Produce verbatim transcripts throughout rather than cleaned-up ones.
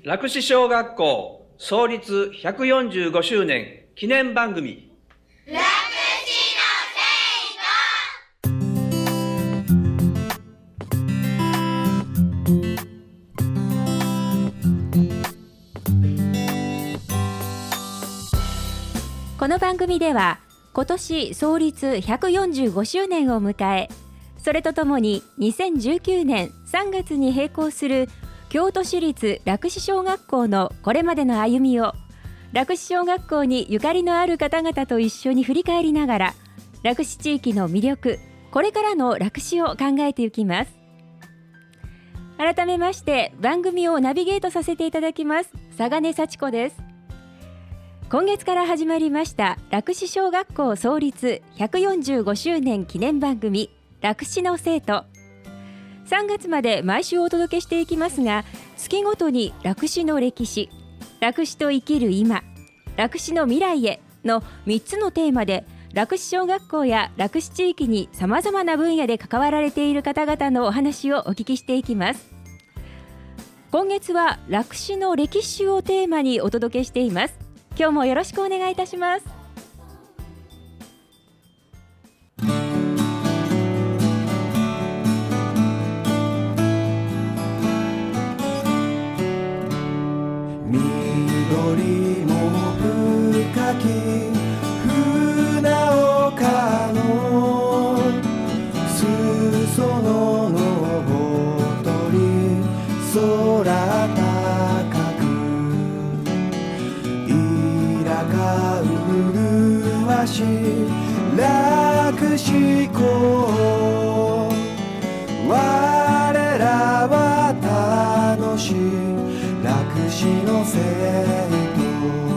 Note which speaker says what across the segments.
Speaker 1: 洛士小学校創立ひゃくよんじゅうごしゅうねん記念番組、
Speaker 2: 洛士の
Speaker 3: この番組では今年創立ひゃくよんじゅうごしゅうねんを迎え、それとともににせんじゅうきゅうねんさんがつに閉校する京都市立洛士小学校のこれまでの歩みを、洛士小学校にゆかりのある方々と一緒に振り返りながら、洛士地域の魅力、これからの洛士を考えていきます。改めまして番組をナビゲートさせていただきます佐賀根幸子です。今月から始まりました洛士小学校創立ひゃくよんじゅうごしゅうねん記念番組、洛士の生徒。さんがつまで毎週お届けしていきますが、月ごとに洛士の歴史、洛士と生きる今、洛士の未来へのみっつのテーマで、洛士小学校や洛士地域にさまざまな分野で関わられている方々のお話をお聞きしていきます。今月は洛士の歴史をテーマにお届けしています。今日もよろしくお願いいたします。
Speaker 4: 緑も深き船岡の裾ののぼとり空高くいらかうるわし洛士校、我らは楽しい洛士の生徒。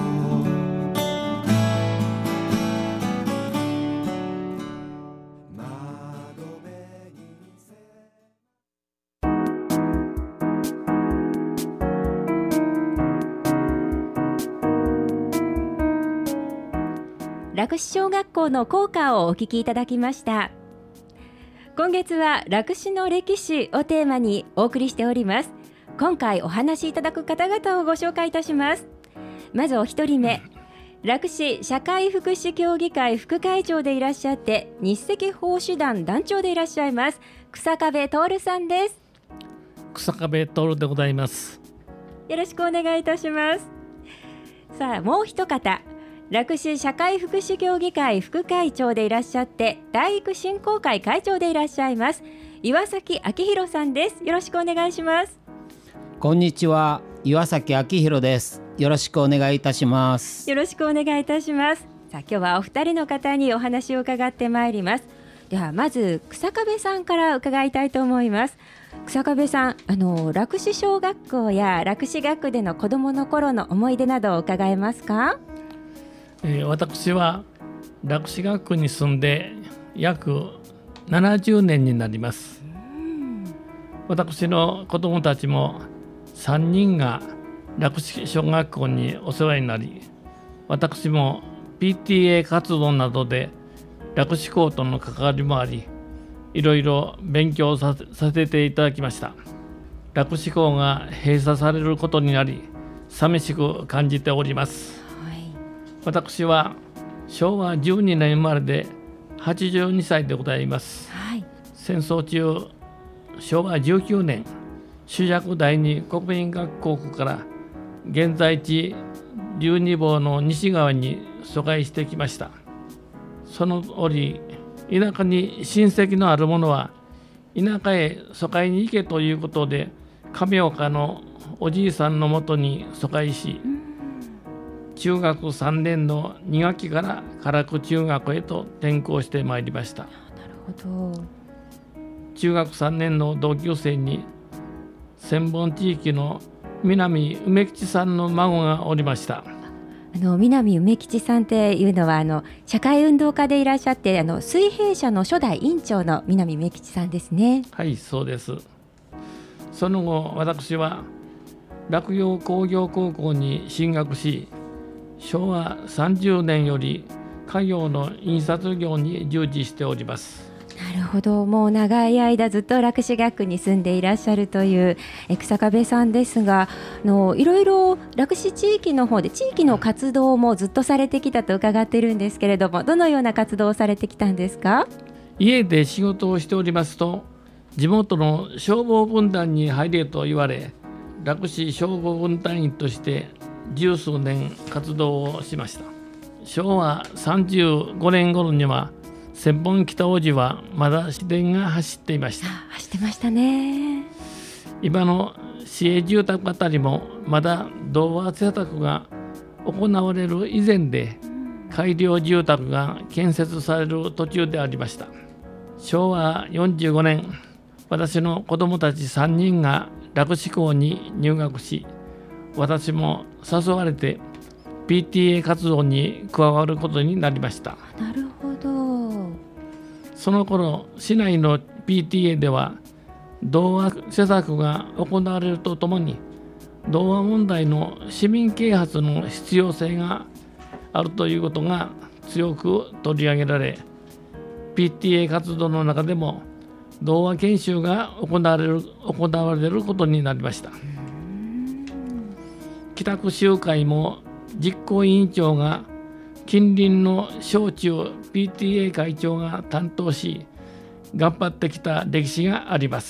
Speaker 3: 洛士小学校の校歌をお聞きいただきました。今月は洛士の歴史をテーマにお送りしております。今回お話しいただく方々をご紹介いたします。まずお一人目、洛士社会福祉協議会副会長でいらっしゃって、日赤奉仕団団長でいらっしゃいます草壁徹さんです。
Speaker 5: 草壁徹でございます。
Speaker 3: よろしくお願いいたします。さあ、もう一方、洛士社会福祉協議会副会長でいらっしゃって、体育振興会会長でいらっしゃいます岩崎明弘さんです。よろしくお願いします。
Speaker 6: こんにちは、岩崎明弘です。よろしくお願いいたします。
Speaker 3: よろしくお願いいたします。さあ、今日はお二人の方にお話を伺ってまいります。ではまず草壁さんから伺いたいと思います。草壁さん、あの洛士小学校や洛士学区での子どもの頃の思い出などを伺えますか？
Speaker 5: えー、私は洛士学区に住んで約ななじゅうねんになります。私の子どもたちもさんにんが洛士小学校にお世話になり、私も ピーティーエー 活動などで洛士校との関わりもあり、いろいろ勉強させ、させていただきました。洛士校が閉鎖されることになり、寂しく感じております。はい、私はしょうわじゅうにねん生まれではちじゅうにさいでございます。はい、戦争中、しょうわじゅうきゅうねん、朱雀第二国民学校区から現在地じゅうにぼうの西側に疎開してきました。その折、田舎に親戚のある者は田舎へ疎開に行けということで、亀岡のおじいさんのもとに疎開し、中学さんねんのにがきから唐久中学へと転校してまいりました。なるほど。中学さんねんの同級生に千本地域の南梅吉さんの孫がおりました。
Speaker 3: あの南梅吉さんっていうのはあの社会運動家でいらっしゃって、あの水平社の初代委員長の南梅吉さんですね。
Speaker 5: はい、そうです。その後、私は洛陽工業高校に進学し、しょうわさんじゅうねんより家業の印刷業に従事しております。
Speaker 3: なるほど。もう長い間ずっと楽士学区に住んでいらっしゃるという日下部さんですが、あのいろいろ楽士地域の方で地域の活動もずっとされてきたと伺ってるんですけれども、どのような活動をされてきたんですか？
Speaker 5: 家で仕事をしておりますと、地元の消防分団に入れと言われ、楽士消防分団員として十数年活動をしました。しょうわさんじゅうごねん頃には千本北大路はまだ市電が走っていました。
Speaker 3: 走ってましたね。
Speaker 5: 今の市営住宅あたりもまだ同和施策が行われる以前で、改良住宅が建設される途中でありました。しょうわよんじゅうごねん、私の子どもたちさんにんが楽士校に入学し、私も誘われて ピーティーエー 活動に加わることになりました。
Speaker 3: なるほど。
Speaker 5: その頃、市内の ピーティーエー では同和施策が行われるとともに、同和問題の市民啓発の必要性があるということが強く取り上げられ、 ピーティーエー 活動の中でも同和研修が行われる行われることになりました。帰宅集会も実行委員長が近隣の小中 ピーティーエー 会長が担当し、頑張ってきた歴史があります。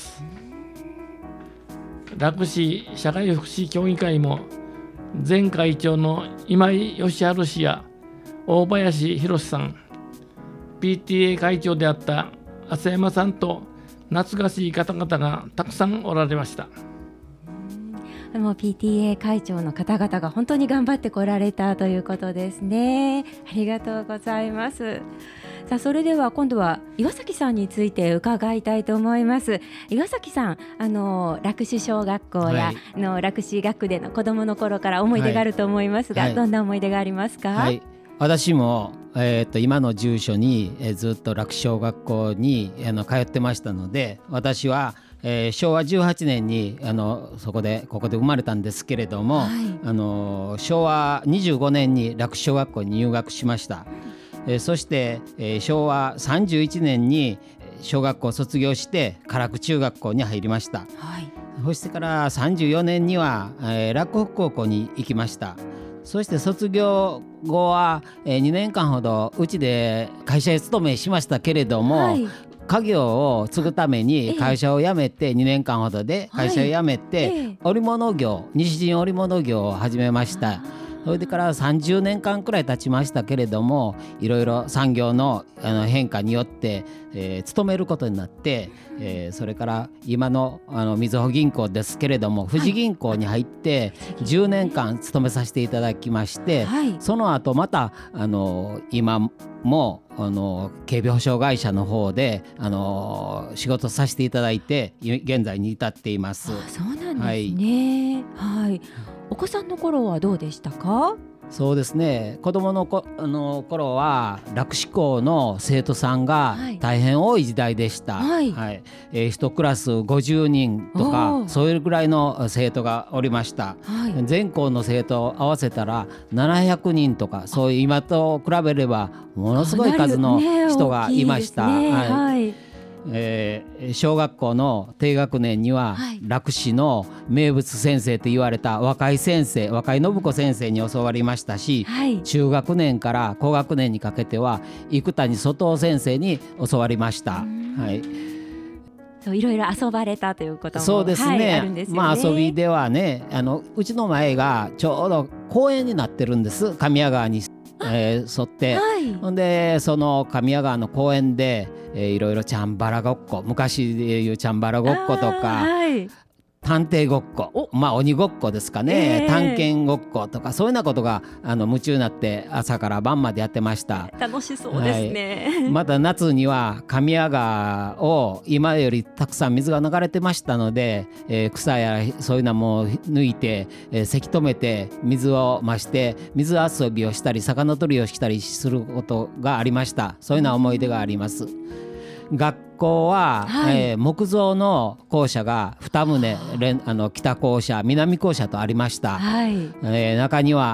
Speaker 5: 楽士社会福祉協議会も前会長の今井義治氏や大林博さん、ピーティーエー 会長であった浅山さんと懐かしい方々がたくさんおられました。
Speaker 3: でも ピーティーエー 会長の方々が本当に頑張ってこられたということですね。ありがとうございます。さあ、それでは今度は岩崎さんについて伺いたいと思います。岩崎さん、あの楽士小学校や、はい、あの楽士学区での子どもの頃から思い出があると思いますが、はいはい、どんな思い出がありますか？
Speaker 6: はい、私も、えー、と今の住所に、えー、ずっと楽士小学校にあの通ってましたので、私はえー、しょうわじゅうはちねんにあのそこでここで生まれたんですけれども、はい、あのしょうわにじゅうごねんに楽士小学校に入学しました。えー、そして、えー、しょうわさんじゅういちねんに小学校を卒業して唐久中学校に入りました。はい、そしてからさんじゅうよねんには、えー、洛北高校に行きました。そして卒業後は、えー、にねんかんほどうちで会社へ勤めしましたけれども、はい、家業を継ぐために会社を辞めてにねんかんほどで会社を辞めて織物業、西陣織物業を始めました。それでからさんじゅうねんかんくらい経ちましたけれども、いろいろ産業のあの変化によって、えー、勤めることになって、えー、それから今のあのみずほ銀行ですけれども、富士銀行に入ってじゅうねんかん勤めさせていただきまして、はい、その後またあの今もあの警備保障会社の方であの仕事させていただいて現在に至っています。
Speaker 3: あ、そうなんですね。はい、はい、お子さんの頃はどうでしたか？
Speaker 6: そうですね、子どものこあの頃は楽士校の生徒さんが大変多い時代でした。はいはい、えー、いちクラスごじゅうにんとかそういうぐらいの生徒がおりました。はい、全校の生徒を合わせたらななひゃくにんとか、そういう今と比べればものすごい数の人がいました。ね、はいはい、えー、小学校の低学年には楽士の名物先生と言われた若井先生、若井信子先生に教わりましたし、はい、中学年から高学年にかけては生谷外尾先生に教わりました。はい、
Speaker 3: そういろいろ遊ばれたということも、
Speaker 6: そうですね、はい、
Speaker 3: あるんですよね。
Speaker 6: まあ、遊びではね、あのうちの前がちょうど公園になってるんです。神谷川にえー、沿って、はい、ほんでその神谷川の公園で、えー、いろいろチャンバラごっこ、昔でいうチャンバラごっことか、はい、探偵ごっこ、まあ鬼ごっこですかね、えー、探検ごっことか、そういうようなことがあの夢中になって朝から晩までやってました。
Speaker 3: 楽しそうですね。
Speaker 6: はい、また夏には神谷川を今よりたくさん水が流れてましたので、えー、草やそういうのも抜いて、えー、せき止めて水を増して水遊びをしたり魚取りをしたりすることがありました。そういうような思い出があります。学校は、はい、えー、木造の校舎がに棟、あの北校舎南校舎とありました。はい、えー、中には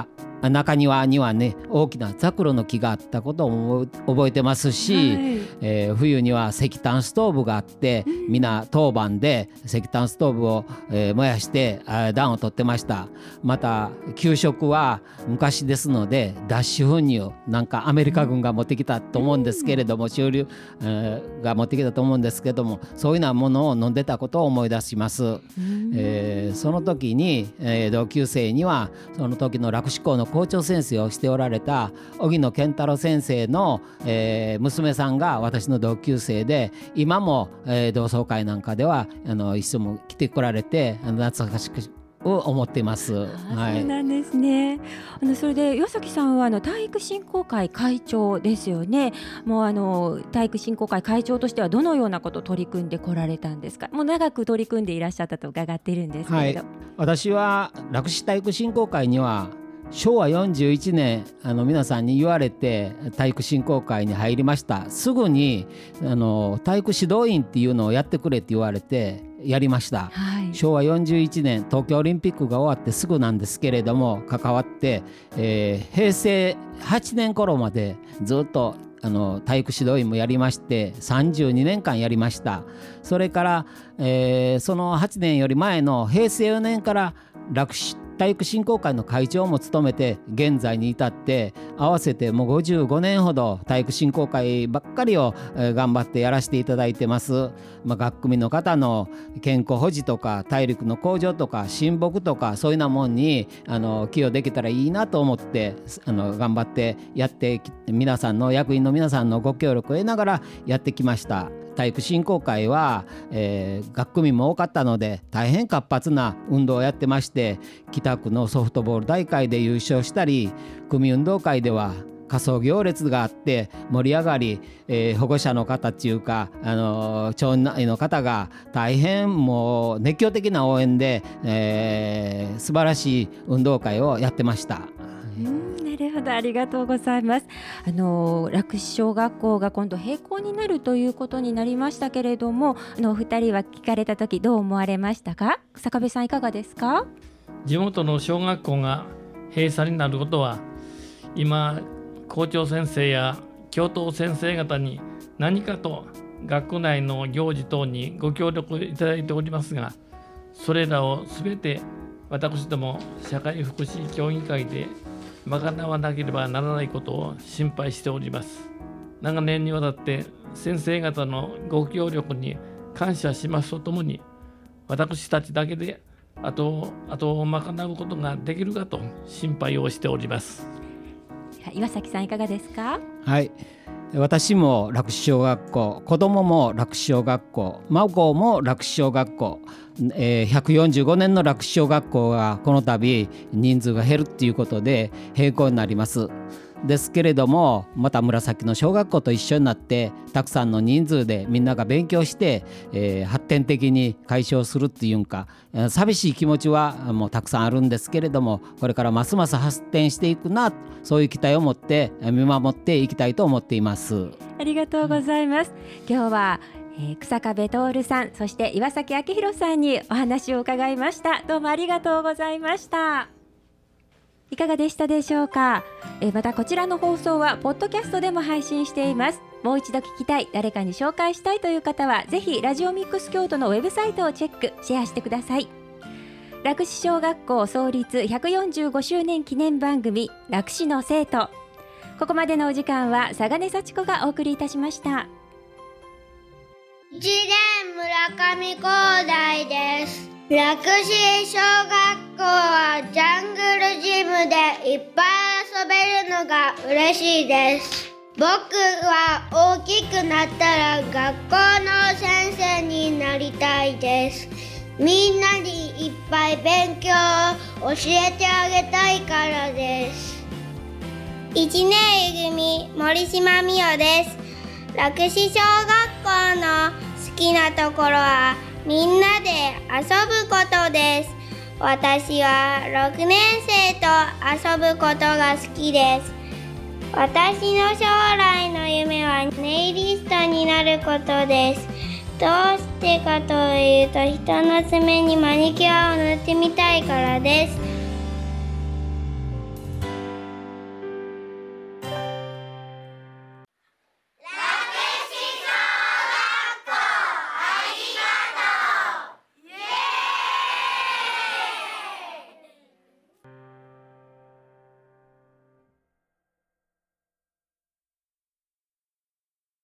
Speaker 6: 中庭にはね大きなザクロの木があったことを覚えてますし、はい、えー、冬には石炭ストーブがあって、うん、みんな当番で石炭ストーブを、えー、燃やして暖を取ってました。また給食は昔ですので脱脂粉乳なんかアメリカ軍が持ってきたと思うんですけれども、収留、えー、が持ってきたと思うんですけれども、そういうようなものを飲んでたことを思い出します。えー、その時に、えー、同級生にはその時の洛志校の校長先生をしておられた荻野健太郎先生の、えー、娘さんが私の同級生で、今も、えー、同窓会なんかではあの一緒も来てこられて懐かしくを思っています。
Speaker 3: はい、そうなんですね。あのそれで岩崎さんはあの体育振興会会長ですよね。もうあの体育振興会会長としてはどのようなことを取り組んでこられたんですか。もう長く取り組んでいらっしゃったと伺っているんですけれど、はい、
Speaker 6: 私は洛志体育振興会にはしょうわよんじゅういちねんあの皆さんに言われて体育振興会に入りました。すぐにあの体育指導員っていうのをやってくれって言われてやりました、はい、しょうわよんじゅういちねん東京オリンピックが終わってすぐなんですけれども関わって、えー、へいせいはちねん頃までずっとあの体育指導員もやりましてさんじゅうにねんかんやりました。それから、えー、そのはちねんより前のへいせいよねんから洛志体育振興会の会長も務めて現在に至って合わせてもうごじゅうごねんほど体育振興会ばっかりを頑張ってやらせていただいてます。まあ、学組の方の健康保持とか体力の向上とか親睦とかそういうようなもんにあの寄与できたらいいなと思ってあの頑張ってやって皆さんの役員の皆さんのご協力を得ながらやってきました。体育振興会は、えー、学組も多かったので大変活発な運動をやってまして、北区のソフトボール大会で優勝したり、組運動会では仮装行列があって盛り上がり、えー、保護者の方っていうか、あのー、町内の方が大変もう熱狂的な応援で、えー、素晴らしい運動会をやってました。
Speaker 3: うん、なるほど、ありがとうございます。あの洛志小学校が今度閉校になるということになりましたけれども、あのお二人は聞かれた時どう思われましたか。坂部さんいかがですか。
Speaker 5: 地元の小学校が閉鎖になることは今校長先生や教頭先生方に何かと学校内の行事等にご協力いただいておりますが、それらをすべて私ども社会福祉協議会で賄わなければならないことを心配しております。長年にわたって先生方のご協力に感謝しますとともに、私たちだけで後を賄うことができるかと心配をしております。
Speaker 3: 岩崎さんいかがですか。
Speaker 6: はい、私も洛志小学校、子どもも洛志小学校、孫も洛志小学校、えー、ひゃくよんじゅうごねんの洛志小学校がこの度人数が減るっていうことで閉校になります。ですけれども、また紫の小学校と一緒になってたくさんの人数でみんなが勉強して、えー、発展的に解消するっていうんか、寂しい気持ちはもうたくさんあるんですけれども、これからますます発展していくな、そういう期待を持って見守っていきたいと思っています。
Speaker 3: ありがとうございます。今日はえー、草壁徹さん、そして岩崎明弘さんにお話を伺いました。どうもありがとうございました。いかがでしたでしょうか。えー、またこちらの放送はポッドキャストでも配信しています。もう一度聞きたい、誰かに紹介したいという方はぜひラジオミックス京都のウェブサイトをチェックシェアしてください。洛志小学校創立ひゃくよんじゅうごしゅうねん記念番組洛志の生徒。ここまでのお時間は佐賀根幸子がお送りいたしました。
Speaker 2: いちねん村上光大です。洛志小学校はジャングルジムでいっぱい遊べるのが嬉しいです。僕は大きくなったら学校の先生になりたいです。みんなにいっぱい勉強を教えてあげたいからです。いちねん組森島美代です。洛志小学校の好きなところはみんなで遊ぶことです。私はろくねん生と遊ぶことが好きです。私の将来の夢はネイリストになることです。どうしてかというと、人の爪にマニキュアを塗ってみたいからです。